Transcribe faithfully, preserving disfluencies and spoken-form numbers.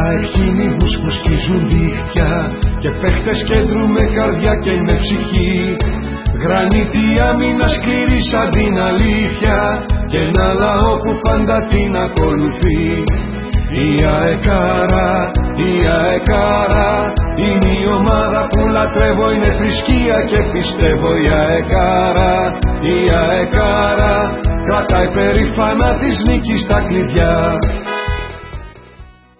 Αεχίνοι που σκίζουν δίχτυα και παίχτες κέντρου με καρδιά και με ψυχή. Γρανίτη άμυνα σκληρή σαν την αλήθεια και ένα λαό που πάντα την ακολουθεί. Η αεκάρα, η αεκάρα είναι η ομάδα που λατρεύω, είναι θρησκεία και πιστεύω. Η αεκάρα, η αεκάρα κρατάει περήφανα της νίκης τα κλειδιά.